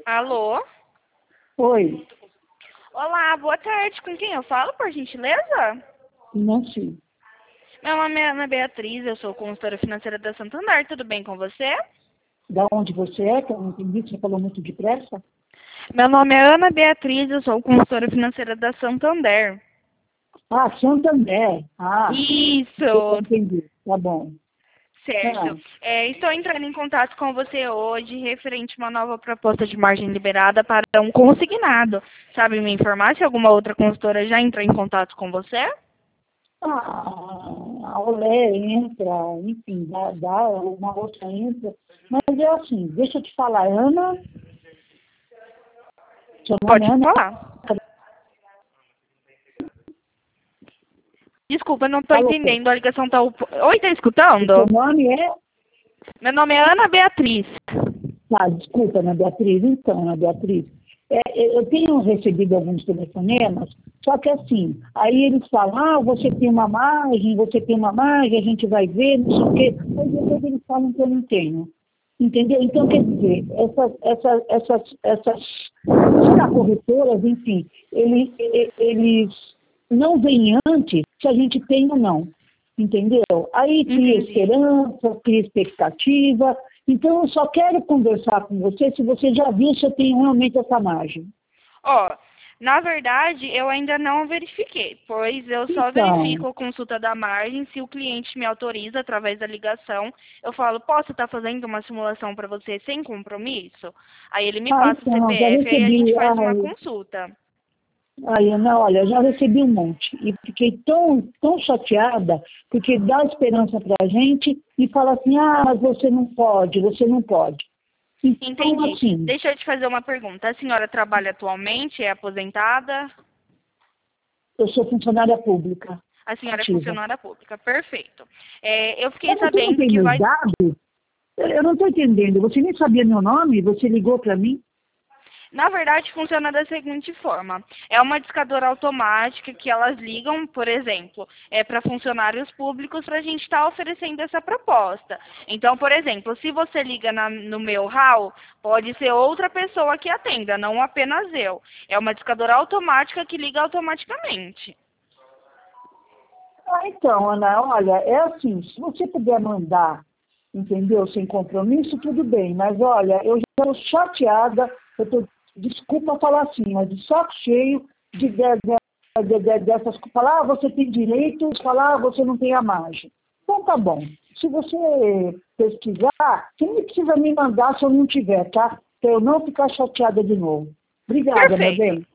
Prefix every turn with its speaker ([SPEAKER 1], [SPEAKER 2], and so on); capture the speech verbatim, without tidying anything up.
[SPEAKER 1] Alô?
[SPEAKER 2] Oi,
[SPEAKER 1] Olá, boa tarde. Com quem eu falo, por gentileza?
[SPEAKER 2] não sei.
[SPEAKER 1] Meu nome é Ana Beatriz, eu sou consultora financeira da Santander. Tudo bem com você?
[SPEAKER 2] Da onde você é, que eu não entendi, você falou muito depressa?
[SPEAKER 1] Meu nome é Ana Beatriz, eu sou consultora financeira da Santander.
[SPEAKER 2] Ah, Santander. Ah, eu
[SPEAKER 1] Isso,
[SPEAKER 2] entendi. Tá bom.
[SPEAKER 1] certo.
[SPEAKER 2] Ah,
[SPEAKER 1] É, estou entrando em contato com você hoje referente a uma nova proposta de margem liberada para um consignado. Sabe me informar se alguma outra consultora já entrou em contato com você?
[SPEAKER 2] ah, a Olé entra, enfim, dá, dá, uma outra entra. Mas é assim, deixa eu te falar, Ana, seu nome
[SPEAKER 1] Pode
[SPEAKER 2] é Ana?
[SPEAKER 1] falar. Desculpa, não estou
[SPEAKER 2] Alô,
[SPEAKER 1] entendendo. A ligação está... Oi, está
[SPEAKER 2] o seu
[SPEAKER 1] escutando?
[SPEAKER 2] nome é...
[SPEAKER 1] Meu nome é Ana Beatriz.
[SPEAKER 2] Tá, desculpa, Ana Beatriz. Então, Ana Beatriz, é, é, eu tenho recebido alguns telefonemas, só que assim, aí eles falam, ah, você tem uma margem, você tem uma margem, a gente vai ver, não sei o quê. Aí depois eles falam que eu não tenho. Entendeu? Então, quer dizer, essas, essas, essas, essas sei lá, corretoras, enfim, eles, eles não veem antes se a gente tem ou não. Entendeu? Aí cria
[SPEAKER 1] Entendi.
[SPEAKER 2] esperança, cria expectativa. Então, eu só quero conversar com você se você já viu se eu tenho realmente essa margem.
[SPEAKER 1] Ó, na verdade, eu ainda não verifiquei, pois eu só
[SPEAKER 2] Então,
[SPEAKER 1] verifico a consulta da margem se o cliente me autoriza através da ligação. Eu falo, posso estar fazendo uma simulação para você sem compromisso? Aí ele me
[SPEAKER 2] ah,
[SPEAKER 1] passa o
[SPEAKER 2] então, já
[SPEAKER 1] C P F, aí a gente
[SPEAKER 2] recebi,
[SPEAKER 1] faz uma
[SPEAKER 2] ai,
[SPEAKER 1] consulta.
[SPEAKER 2] ai, Ana, olha, já recebi um monte. E fiquei tão, tão chateada, porque dá esperança para a gente e fala assim, ah, mas você não pode, você não pode. Então,
[SPEAKER 1] Entendi.
[SPEAKER 2] assim,
[SPEAKER 1] Deixa eu te fazer uma pergunta. A senhora trabalha atualmente? É aposentada?
[SPEAKER 2] eu sou funcionária pública,
[SPEAKER 1] A senhora é
[SPEAKER 2] ativa.
[SPEAKER 1] funcionária pública. Perfeito. É, eu fiquei
[SPEAKER 2] Mas você não
[SPEAKER 1] sabendo
[SPEAKER 2] tem
[SPEAKER 1] que
[SPEAKER 2] meus
[SPEAKER 1] vai...
[SPEAKER 2] dados? Eu não estou entendendo. Você nem sabia meu nome? Você ligou para mim?
[SPEAKER 1] Na verdade, funciona da seguinte forma. É uma discadora automática que elas ligam, por exemplo, é para funcionários públicos para a gente estar oferecendo essa proposta. Então, por exemplo, se você liga na- no meu hall, pode ser outra pessoa que atenda, não apenas eu. É uma discadora automática que liga automaticamente.
[SPEAKER 2] Ah, então, Ana, olha, é assim, se você puder mandar, entendeu, sem compromisso, tudo bem, mas olha, eu já estou chateada, eu tô, desculpa falar assim, mas de saco cheio de, de, de, de- de- dessas, falar, ah, você tem direito, falar, ah, você não tem a margem. Então tá bom, se você pesquisar, você nem precisa me mandar se eu não tiver, tá? Para eu não ficar chateada de novo. Obrigada, meu
[SPEAKER 1] Perfeito.
[SPEAKER 2] bem.